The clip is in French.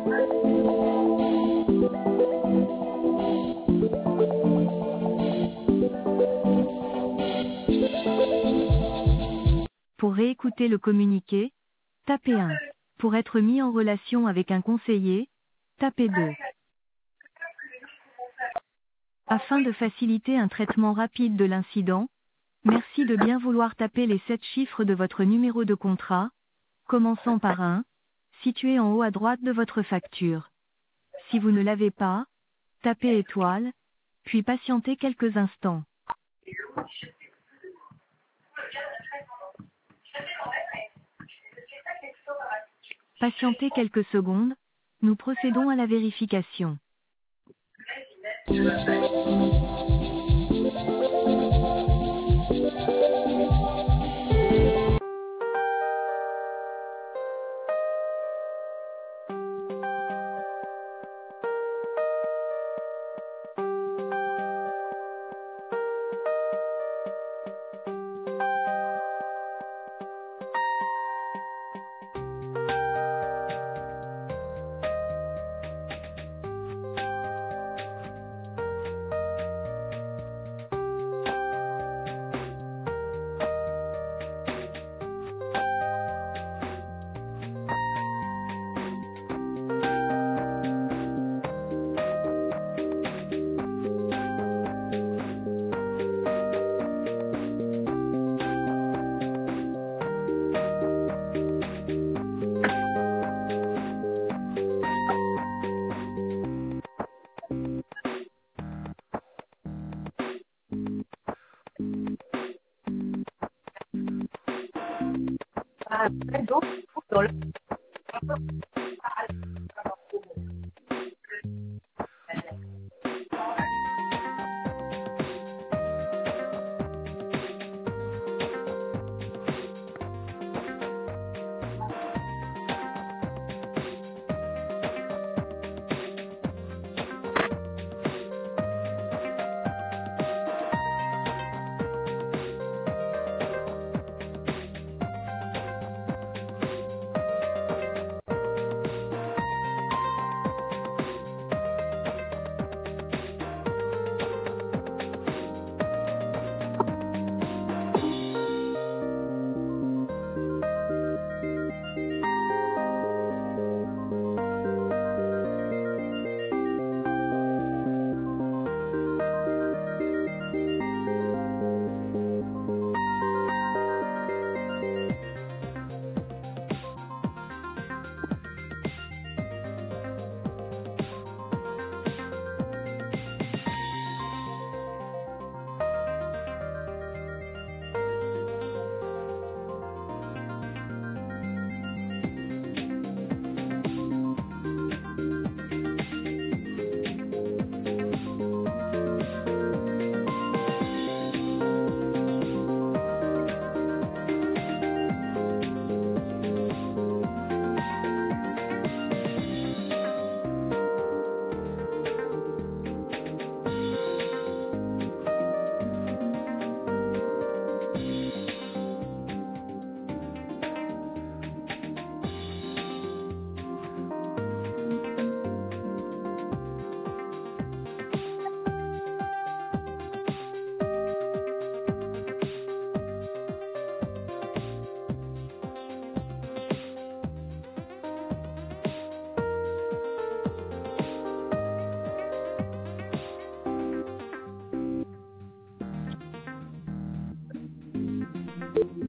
Pour réécouter le communiqué, tapez 1. Pour être mis en relation avec un conseiller, tapez 2. Afin de faciliter un traitement rapide de l'incident, merci de bien vouloir taper les 7 chiffres de votre numéro de contrat, commençant par 1, situé en haut à droite de votre facture. Si vous ne l'avez pas, tapez étoile, puis patientez quelques instants. Patientez quelques secondes, nous procédons à la vérification. Ah, donc,